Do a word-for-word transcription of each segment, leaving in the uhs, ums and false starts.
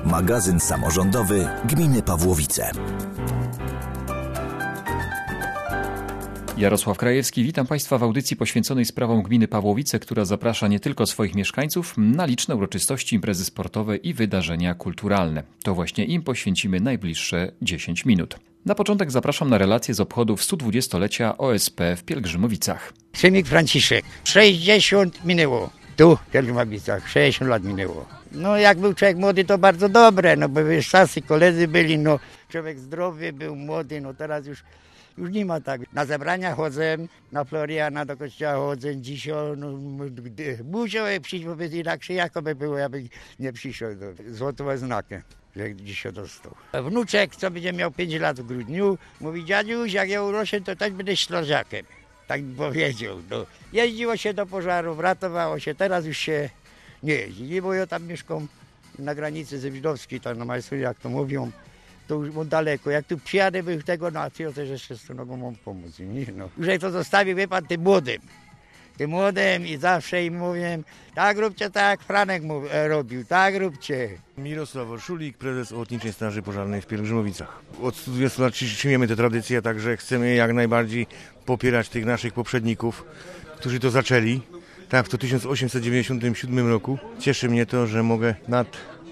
Magazyn samorządowy Gminy Pawłowice. Jarosław Krajewski, witam Państwa w audycji poświęconej sprawom Gminy Pawłowice, która zaprasza nie tylko swoich mieszkańców na liczne uroczystości, imprezy sportowe i wydarzenia kulturalne. To właśnie im poświęcimy najbliższe dziesięć minut. Na początek zapraszam na relacje z obchodów stu dwudziestolecia O S P w Pielgrzymowicach. Szymek Franciszek. sześćdziesiąt minęło. Tu w Pielgrzymowicach. sześćdziesiąt lat minęło. No jak był człowiek młody, to bardzo dobre, no bo wiesz, czasy, koledzy byli, no człowiek zdrowy był, młody, no teraz już Już nie ma tak. Na zebrania chodzę, na Floriana do kościoła chodzę, dzisiaj no, musiałem przyjść, bo inaczej jakoby było, ja bym nie przyszedł. Złotą znakę, że dzisiaj dostał. Wnuczek, co będzie miał pięć lat w grudniu, mówi: dziadziuś, jak ja uroszę, to też będę strażakiem. Tak mi powiedział. No. Jeździło się do pożarów, ratowało się, teraz już się nie jeździ, bo ja tam mieszkam na granicy ze Widowskiej, tam na Majstru, jak to mówią. To już daleko. Jak tu przyjadę, by tego na to też jeszcze z tą nogą mam pomóc. Nie, no. Już jak to zostawił, wie pan, tym młodym. Tym młodym i zawsze im mówię: tak róbcie, tak jak Franek mów, e, robił, tak róbcie. Mirosław Orszulik, prezes Ochotniczej Straży Pożarnej w Pielgrzymowicach. Od stu dwudziestu lat przyjmiemy tę tradycję, także chcemy jak najbardziej popierać tych naszych poprzedników, którzy to zaczęli. Tak, w tysiąc osiemset dziewięćdziesiątym siódmym roku. Cieszy mnie to, że mogę nad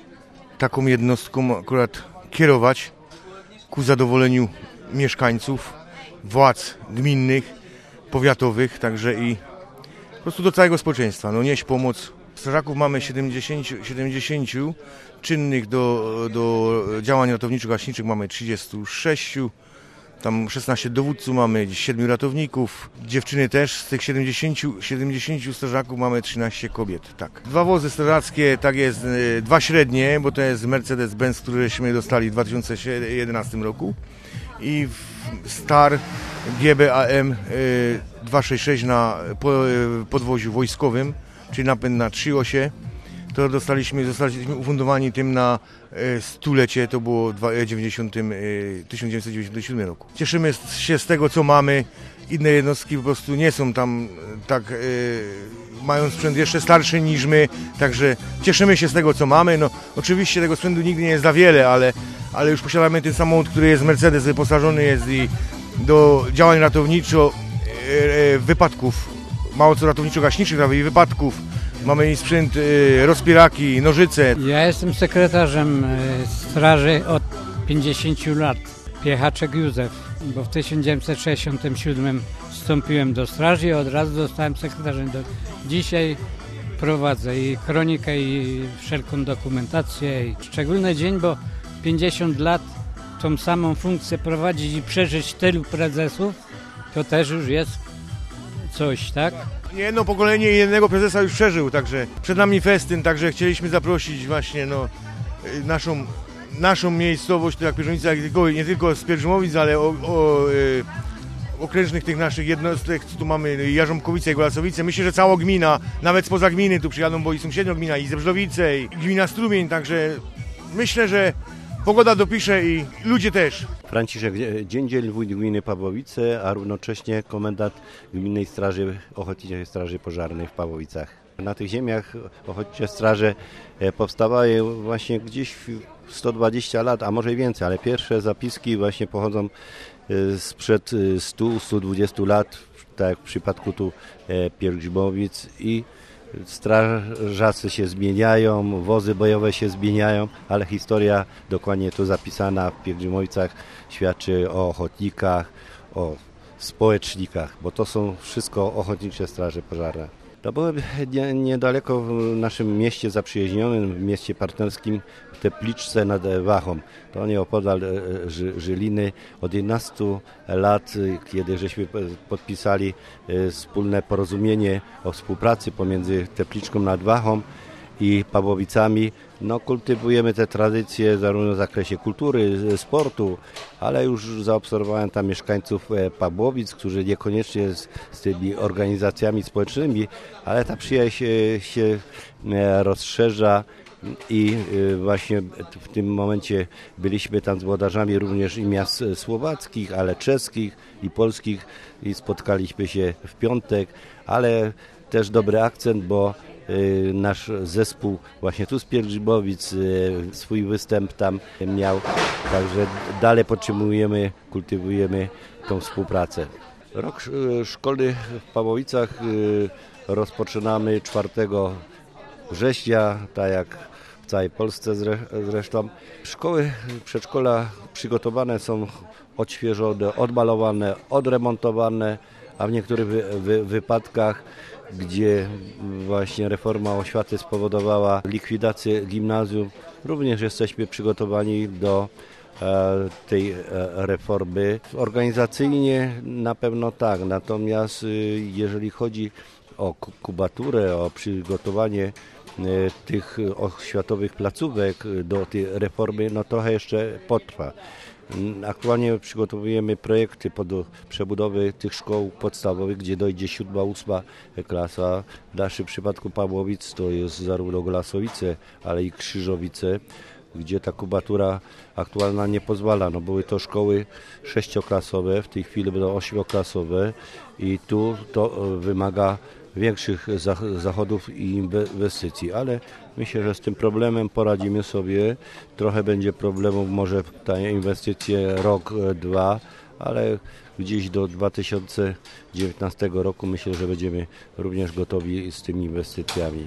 taką jednostką akurat kierować ku zadowoleniu mieszkańców, władz gminnych, powiatowych, także i po prostu do całego społeczeństwa. No, nieść pomoc. Strażaków mamy siedemdziesiąt, siedemdziesiąt czynnych do, do działań ratowniczo-gaśniczych, mamy trzydzieści sześć, tam szesnaście dowódców mamy, siedmiu ratowników, dziewczyny też, z tych siedemdziesięciu, siedemdziesięciu strażaków mamy trzynaście kobiet, tak. Dwa wozy strażackie, tak jest, dwa średnie, bo to jest Mercedes-Benz, któryśmy dostali w dwa tysiące jedenastym roku i Star G B A M dwieście sześćdziesiąt sześć na podwoziu wojskowym, czyli napęd na trzy osie. To dostaliśmy, zostaliśmy ufundowani tym na stulecie, to było w tysiąc dziewięćset dziewięćdziesiątym siódmym roku. Cieszymy się z tego, co mamy. Inne jednostki po prostu nie są tam tak, e, mają sprzęt jeszcze starszy niż my, także cieszymy się z tego, co mamy. No, oczywiście tego sprzętu nigdy nie jest za wiele, ale, ale już posiadamy ten samochód, który jest Mercedes, wyposażony jest i do działań ratowniczo, e, wypadków, mało co ratowniczo-gaśniczych, nawet i wypadków. Mamy i sprzęt, y, rozpieraki, nożyce. Ja jestem sekretarzem y, straży od pięćdziesięciu lat. Piechaczek Józef, bo w tysiąc dziewięćset sześćdziesiątym siódmym wstąpiłem do straży i od razu zostałem sekretarzem. Do... Dzisiaj prowadzę i kronikę, i wszelką dokumentację. I szczególny dzień, bo pięćdziesiąt lat tą samą funkcję prowadzić i przeżyć tylu prezesów, to też już jest coś, tak? Jedno pokolenie jednego prezesa już przeżył, także przed nami festyn, także chcieliśmy zaprosić właśnie no, naszą, naszą miejscowość, tak jak Pielgrzymowice, nie tylko z Pielgrzymowic, ale o, o y, okrężnych tych naszych jednostek, tu mamy Jarząbkowice i Golasowice. Myślę, że cała gmina, nawet spoza gminy tu przyjadą, bo i sąsiednia gmina, i Zebrzowice, i gmina Strumień, także myślę, że pogoda dopisze i ludzie też. Franciszek Dziędziel, wójt gminy Pawłowice, a równocześnie komendant Gminnej Straży Ochotniczej Straży Pożarnej w Pawłowicach. Na tych ziemiach ochotnicze straże powstawały właśnie gdzieś sto dwadzieścia lat, a może i więcej, ale pierwsze zapiski właśnie pochodzą sprzed stu do stu dwudziestu lat, tak jak w przypadku tu Pielgrzymowic, i strażacy się zmieniają, wozy bojowe się zmieniają, ale historia dokładnie tu zapisana w Pielgrzymowicach świadczy o ochotnikach, o społecznikach, bo to są wszystko ochotnicze straże pożarne. To było niedaleko w naszym mieście zaprzyjaźnionym, w mieście partnerskim, w Tepliczce nad Wachą. To nieopodal Żyliny. Od jedenastu lat, kiedy żeśmy podpisali wspólne porozumienie o współpracy pomiędzy Tepliczką nad Wachą i Pawłowicami, no, kultywujemy te tradycje zarówno w zakresie kultury, sportu, ale już zaobserwowałem tam mieszkańców Pawłowic, którzy niekoniecznie z, z tymi organizacjami społecznymi, ale ta przyjaźń się, się rozszerza i właśnie w tym momencie byliśmy tam z włodarzami również i miast słowackich, ale czeskich i polskich i spotkaliśmy się w piątek, ale też dobry akcent, bo nasz zespół właśnie tu z Pielgrzymowic swój występ tam miał. Także dalej podtrzymujemy, kultywujemy tą współpracę. Rok szkolny w Pawłowicach rozpoczynamy czwartego września, tak jak w całej Polsce zresztą. Szkoły, przedszkola przygotowane są, odświeżone, odmalowane, odremontowane, a w niektórych wy, wy, wypadkach, gdzie właśnie reforma oświaty spowodowała likwidację gimnazjum, również jesteśmy przygotowani do e, tej e, reformy. Organizacyjnie na pewno tak, natomiast y, jeżeli chodzi o kubaturę, o przygotowanie tych oświatowych placówek do tej reformy, no trochę jeszcze potrwa. Aktualnie przygotowujemy projekty pod przebudowy tych szkół podstawowych, gdzie dojdzie siódma, ósma klasa. W naszym przypadku Pawłowic to jest zarówno Glasowice, ale i Krzyżowice, gdzie ta kubatura aktualna nie pozwala. No były to szkoły sześcioklasowe, w tej chwili będą ośmioklasowe i tu to wymaga większych zachodów i inwestycji, ale myślę, że z tym problemem poradzimy sobie. Trochę będzie problemów, może te inwestycje rok, dwa, ale gdzieś do dwa tysiące dziewiętnastego roku myślę, że będziemy również gotowi z tymi inwestycjami.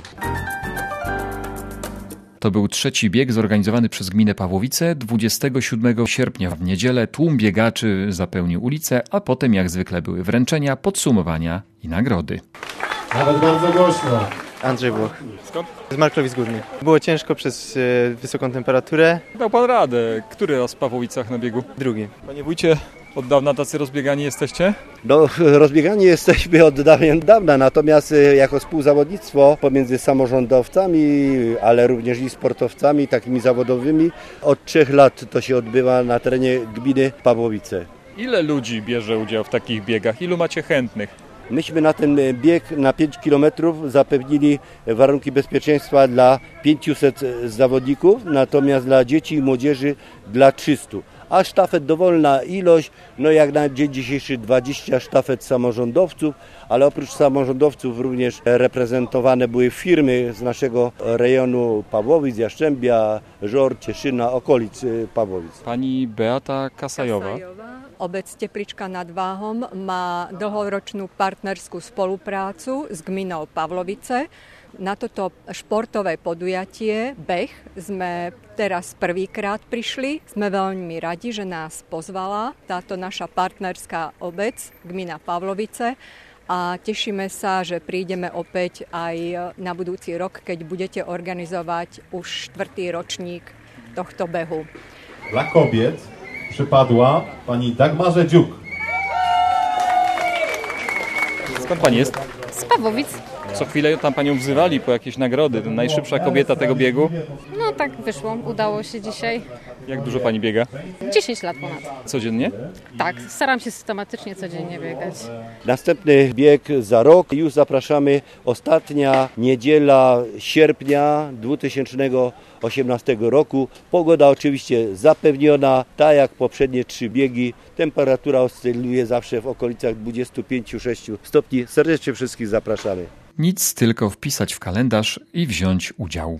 To był trzeci bieg zorganizowany przez gminę Pawłowice. dwudziestego siódmego sierpnia w niedzielę tłum biegaczy zapełnił ulicę, a potem jak zwykle były wręczenia, podsumowania i nagrody. Nawet bardzo głośno. Andrzej Włoch. Skąd? Z Markowic Górnych. Było ciężko przez e, wysoką temperaturę. Dał pan radę. Który raz w Pawłowicach na biegu? Drugi. Panie wójcie, od dawna tacy rozbiegani jesteście? No, rozbiegani jesteśmy od dawien dawna, natomiast jako współzawodnictwo pomiędzy samorządowcami, ale również i sportowcami takimi zawodowymi, od trzech lat to się odbywa na terenie gminy Pawłowice. Ile ludzi bierze udział w takich biegach? Ilu macie chętnych? Myśmy na ten bieg na pięć kilometrów zapewnili warunki bezpieczeństwa dla pięciuset zawodników, natomiast dla dzieci i młodzieży dla trzystu. A sztafet dowolna ilość, no jak na dzień dzisiejszy dwadzieścia sztafet samorządowców, ale oprócz samorządowców również reprezentowane były firmy z naszego rejonu Pawłowic, Jastrzębia, Żor, Cieszyna, okolic Pawłowic. Pani Beata Kasajowa. Kasajowa. Obec Teplička nad Váhom má dlhoročnú partnerskú spoluprácu s gminou Pavlovice. Na toto športové podujatie, beh, sme teraz prvýkrát prišli. Sme veľmi radi, že nás pozvala táto naša partnerská obec, gmina Pavlovice. A tešíme sa, že prídeme opäť aj na budúci rok, keď budete organizovať už štvrtý ročník tohto behu. Dla kobiet przypadła pani Dagmarze Dziuk. Skąd pani jest? Z Pawłowic. Co chwilę tam panią wzywali po jakieś nagrody. To najszybsza kobieta tego biegu. No tak wyszło, udało się dzisiaj. Jak dużo pani biega? dziesięć lat ponad. Codziennie? Tak, staram się systematycznie codziennie biegać. Następny bieg za rok. Już zapraszamy. Ostatnia niedziela sierpnia dwa tysiące osiemnastego roku. Pogoda oczywiście zapewniona, tak jak poprzednie trzy biegi. Temperatura oscyluje zawsze w okolicach dwadzieścia pięć do dwudziestu sześciu stopni. Serdecznie wszystkich zapraszamy. Nic, tylko wpisać w kalendarz i wziąć udział.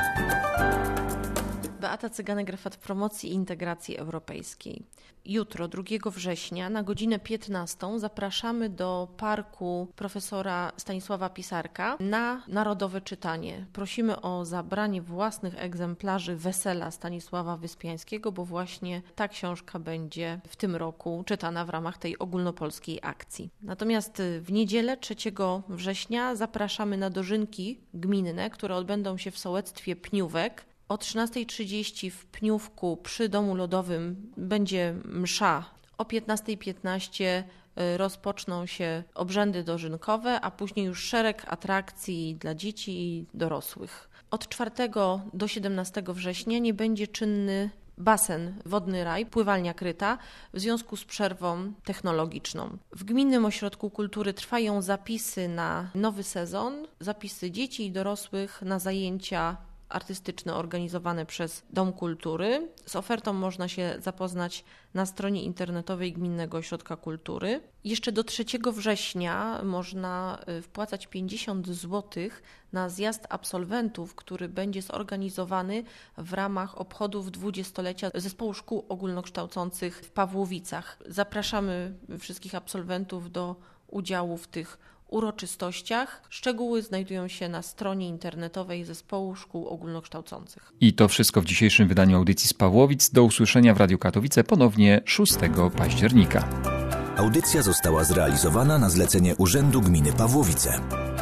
Beata Cyganek-Grefat w promocji i integracji europejskiej. Jutro, drugiego września, na godzinę piętnastą zapraszamy do parku profesora Stanisława Pisarka na narodowe czytanie. Prosimy o zabranie własnych egzemplarzy Wesela Stanisława Wyspiańskiego, bo właśnie ta książka będzie w tym roku czytana w ramach tej ogólnopolskiej akcji. Natomiast w niedzielę, trzeciego września, zapraszamy na dożynki gminne, które odbędą się w sołectwie Pniówek. O trzynasta trzydzieści w Pniówku przy Domu Lodowym będzie msza. O piętnasta piętnaście rozpoczną się obrzędy dożynkowe, a później już szereg atrakcji dla dzieci i dorosłych. Od czwartego do siedemnastego września nie będzie czynny basen Wodny Raj, pływalnia kryta, w związku z przerwą technologiczną. W Gminnym Ośrodku Kultury trwają zapisy na nowy sezon, zapisy dzieci i dorosłych na zajęcia artystyczne organizowane przez Dom Kultury. Z ofertą można się zapoznać na stronie internetowej Gminnego Ośrodka Kultury. Jeszcze do trzeciego września można wpłacać pięćdziesiąt złotych na zjazd absolwentów, który będzie zorganizowany w ramach obchodów dwudziestolecia Zespołu Szkół Ogólnokształcących w Pawłowicach. Zapraszamy wszystkich absolwentów do udziału w tych uroczystościach. Szczegóły znajdują się na stronie internetowej Zespołu Szkół Ogólnokształcących. I to wszystko w dzisiejszym wydaniu audycji z Pawłowic. Do usłyszenia w Radiu Katowice ponownie szóstego października. Audycja została zrealizowana na zlecenie Urzędu Gminy Pawłowice.